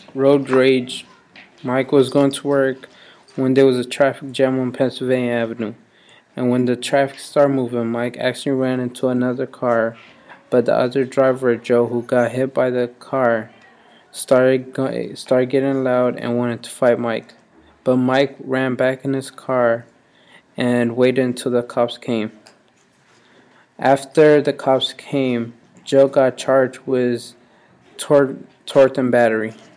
Road rage. Mike was going to work when there was a traffic jam on Pennsylvania Avenue. And when the traffic started moving, Mike actually ran into another car. But the other driver, Joe, who got hit by the car, started getting loud and wanted to fight Mike. But Mike ran back in his car and waited until the cops came. After the cops came, Joe got charged with tort and battery.